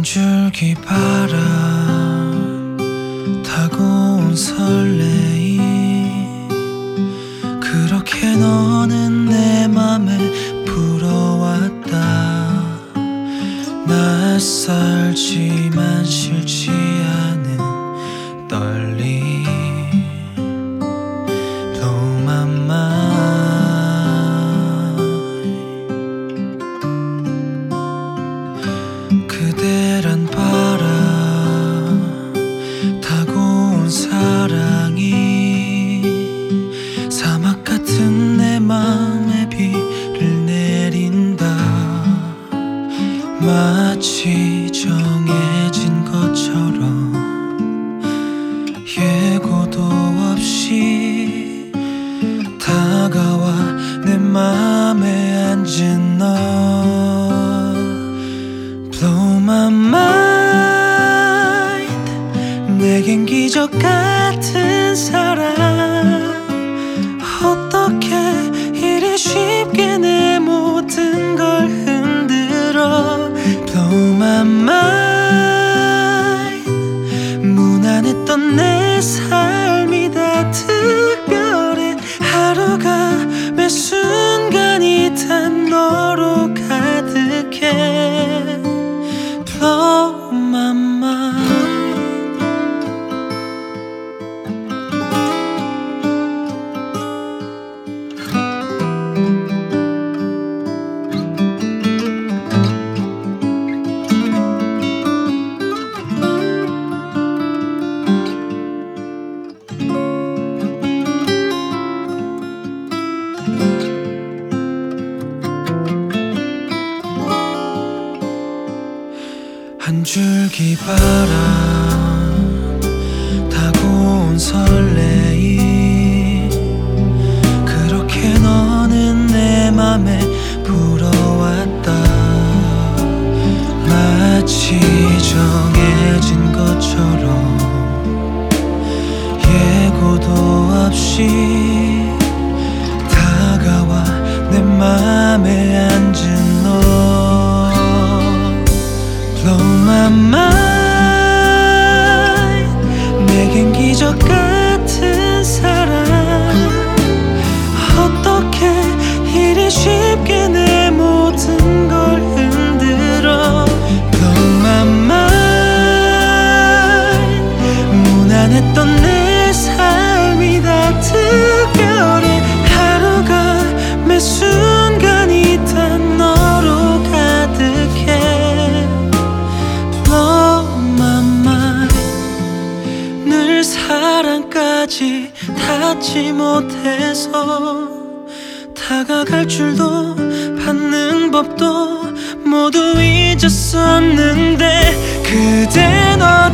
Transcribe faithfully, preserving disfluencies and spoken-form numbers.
한 줄기 바람 타고 온 설레임, 그렇게 너는 내 맘에 불어왔다. 낯설지만 싫지 않은 떨림. Blow my mind. 그대란 바람 타고 온 사랑이 사막 같은 내 맘에 비를 내린다. 마치 정해진 것처럼 예고도 없이 다가와 내 맘에 앉은 너. Blow my mind. 내겐 기적 같은 사랑. 어떻게 이리 쉽게 내 모든 걸 흔들어. Blow my mind. 무난했던 내 삶이 다 특별해. 하루가 매 순간이 다 너로 가득해. Blow my mind. 한 줄기 바람 타고 온 설레임, 그렇게 너는 내 맘에 불어왔다. 마치 정해진 것처럼 예고도 없이 다가와 내 맘에 앉은 너. Blow my mind. 내겐 기적 같은 사랑. 어떻게 이리 쉽게 내 모든 걸 흔들어. Blow my mind. 무난했던 내 삶이 다 특별해. 하루가 매 순간이 다 너로 가득해. 늘 사랑까지 닿지 못해서 다가갈 줄도 받는 법도 모두 잊었었는데, 그댄 어디에